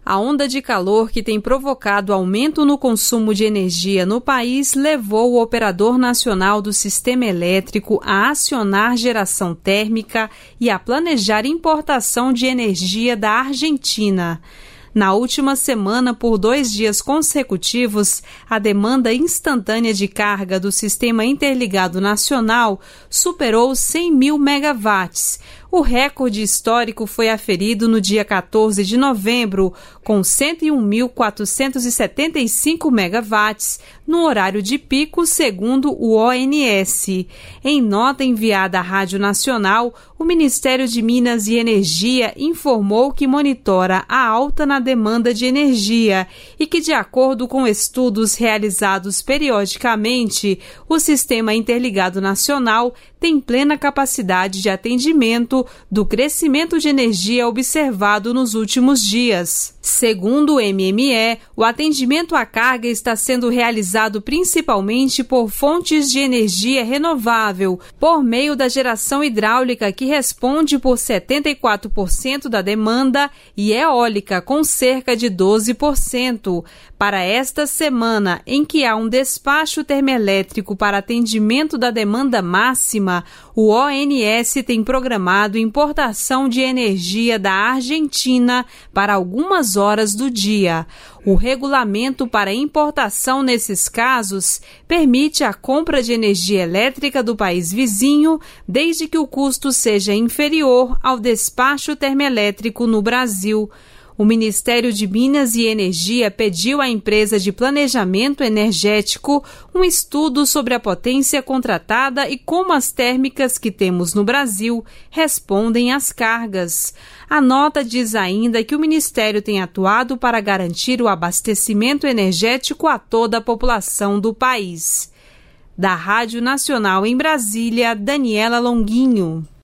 A onda de calor que tem provocado aumento no consumo de energia no país levou o Operador Nacional do Sistema Elétrico a acionar geração térmica e a planejar importação de energia da Argentina. Na última semana, por 2 dias consecutivos, a demanda instantânea de carga do Sistema Interligado Nacional superou 100 mil megawatts. O recorde histórico foi aferido no dia 14 de novembro, com 101.475 megawatts no horário de pico, segundo o ONS. Em nota enviada à Rádio Nacional, o Ministério de Minas e Energia informou que monitora a alta na demanda de energia e que, de acordo com estudos realizados periodicamente, o Sistema Interligado Nacional tem plena capacidade de atendimento do crescimento de energia observado nos últimos dias. Segundo o MME, o atendimento à carga está sendo realizado principalmente por fontes de energia renovável, por meio da geração hidráulica, que responde por 74% da demanda, e eólica, com cerca de 12%. Para esta semana, em que há um despacho termoelétrico para atendimento da demanda máxima, o ONS tem programado importação de energia da Argentina para algumas horas do dia. O regulamento para importação nesses casos permite a compra de energia elétrica do país vizinho, desde que o custo seja inferior ao despacho termoelétrico no Brasil. O Ministério de Minas e Energia pediu à empresa de planejamento energético um estudo sobre a potência contratada e como as térmicas que temos no Brasil respondem às cargas. A nota diz ainda que o Ministério tem atuado para garantir o abastecimento energético a toda a população do país. Da Rádio Nacional em Brasília, Daniela Longuinho.